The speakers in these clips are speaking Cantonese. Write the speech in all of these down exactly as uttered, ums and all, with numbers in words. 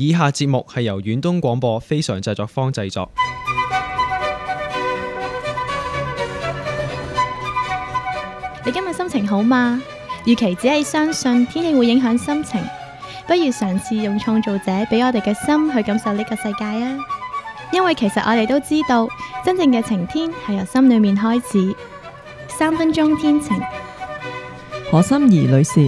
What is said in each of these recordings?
以下節目係由遠東廣播非常製作坊製作。 你今日心情好嗎？與其只係相信天氣會影響心情，不如嘗試用創造者俾我哋嘅心去感受呢個世界啊！因為其實我哋都知道，真正嘅晴天係由心裏面開始。三分鐘天晴， 何心怡女士。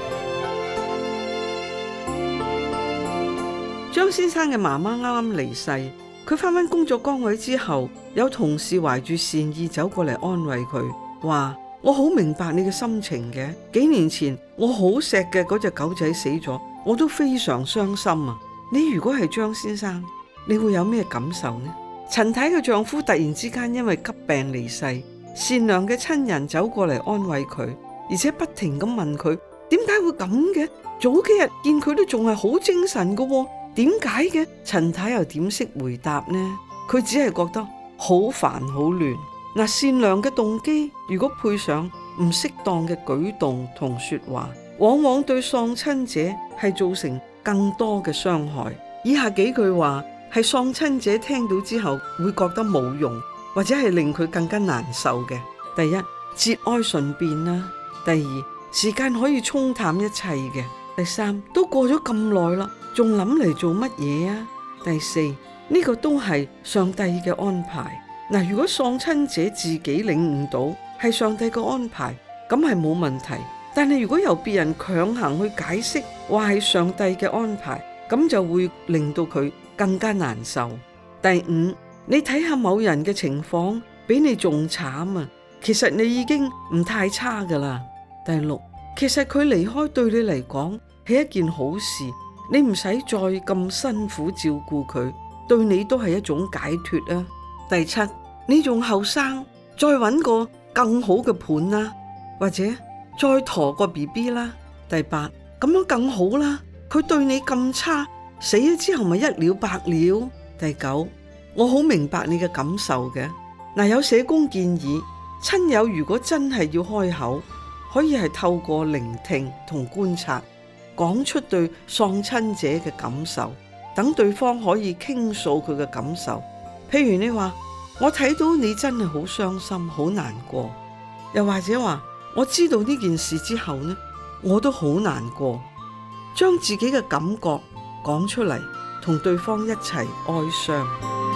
張先生嘅媽媽啱啱離世，佢返返工作崗位之後，有同事懷住善意走過嚟安慰佢，話：我好明白你嘅心情嘅。幾年前我好錫嘅嗰隻狗仔死咗，我都非常傷心啊！你如果係張先生，你會有咩感受呢？陳太嘅丈夫突然之間因為急病離世，善良嘅親人走過嚟安慰佢，而且不停咁問佢點解會咁嘅？早幾日見佢都仲係好精神㗎，點解嘅？陳太又點識回答呢？佢只係覺得好煩好亂。嗱，善良嘅動機如果配上唔適當嘅舉動同說話，往往對喪親者係造成更多嘅傷害。以下幾句話係喪親者聽到之後會覺得冇用，或者係令佢更加難受嘅。第一，節哀順變啦；第二，時間可以沖淡一切嘅；第三，都過咗咁耐啦，仲諗嚟做乜嘢啊？第四，呢個都係上帝嘅安排。嗱，如果喪親者自己領悟到係上帝嘅安排，咁係冇問題。但係如果由別人強行去解釋，話係上帝嘅安排，咁就會令到佢更加難受。第五，你睇下某人嘅情況比你仲慘啊，其實你已經唔太差噶啦。第六，其實佢離開對你嚟講係一件好事，你唔使再咁辛苦照顧佢，對你都係一種解脫啊。第七，你仲後生，再搵個更好嘅伴啦，或者再駝個 B B 啦。第八，咁樣更好啦，佢對你咁差，死咗之後咪一了百了。第九，我好明白你嘅感受嘅。嗱，有社工建議，親友如果真係要開口，可以係透過聆聽同觀察，講出對喪親者嘅感受，等對方可以傾訴佢嘅感受。譬如你話，我睇到你真係好傷心好難過，又或者話，我知道呢件事之後呢，我都好難過，將自己嘅感覺講出嚟，同對方一齊哀傷。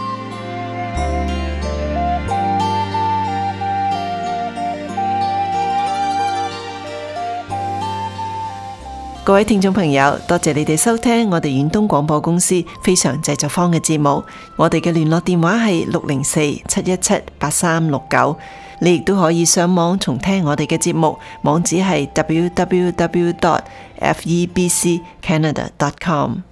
各位聽眾朋友，多謝你哋收聽我哋遠東廣播公司非常製作坊嘅節目。我哋嘅聯絡電話係六零四七一七八三六九。你亦都可以上網重聽我哋嘅節目，網址係 double-u double-u double-u dot f e b c canada dot com。